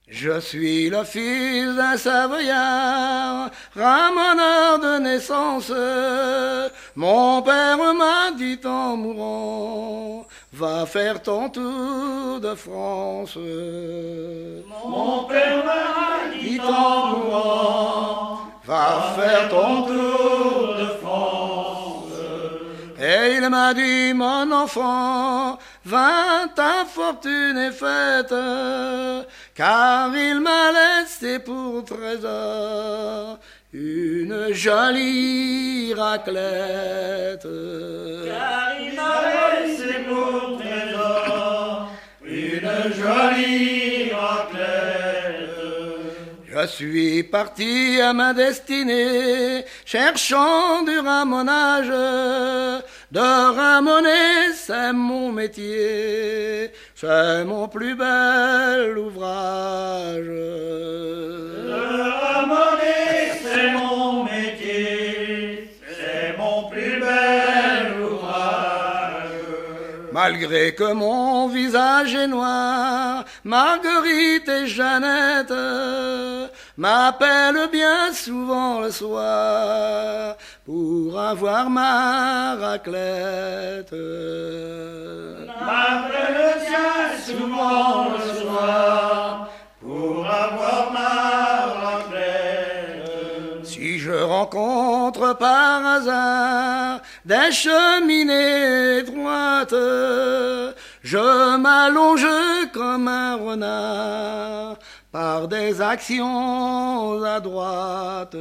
Je suis le fils d'un Savoyard, ramoneur de naissance. Mon père m'a dit en mourant, va faire ton tour de France. Mon père m'a dit en mourant, va faire ton tour de France. Et il m'a dit, mon enfant, va, ta fortune est faite, car il m'a laissé pour trésor une jolie raclette. Car il m'a laissé pour trésor une jolie raclette. Je suis parti à ma destinée, cherchant du ramonage. De ramoner, c'est mon métier, c'est mon plus bel ouvrage. De ramoner, c'est mon métier, c'est mon plus bel ouvrage. Malgré que mon visage est noir, Marguerite et Jeannette m'appellent bien souvent le soir pour avoir ma raclette. M'appelle bien souvent le soir pour avoir ma raclette. Si je rencontre par hasard des cheminées étroites, je m'allonge comme un renard par des actions à droite.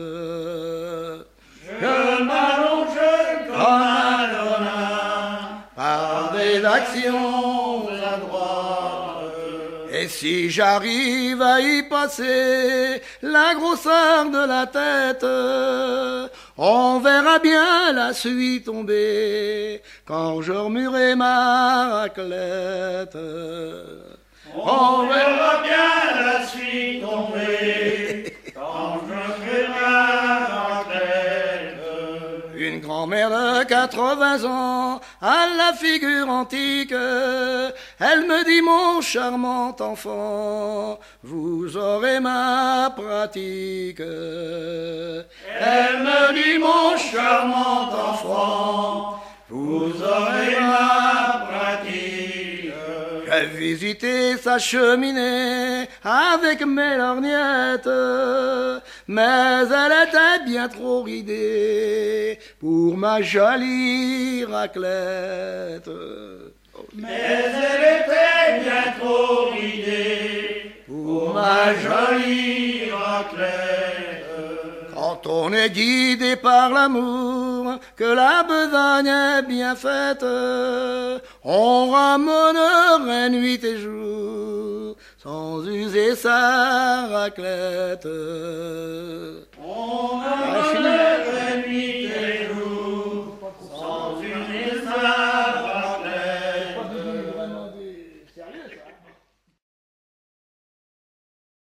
Je m'allonge comme un renard Par des actions à droite. Et si j'arrive à y passer la grosseur de la tête, on verra bien la suite tomber quand je remuerai ma raclette. On verra bien la suite tomber quand je ferai ma raclette. Une grand-mère de 80 ans, à la figure antique, elle me dit, mon charmant enfant, vous aurez ma pratique. Elle me dit, mon charmant enfant, vous aurez ma pratique. J'ai visité sa cheminée avec mes lorgnettes, mais elle était bien trop ridée pour ma jolie raclette. Mais elle était bien trop ridée pour ma jolie raclette. Quand on est guidé par l'amour, que la besogne est bien faite, on ramonerait nuit et jour, sans user sa raclette. On ramonerait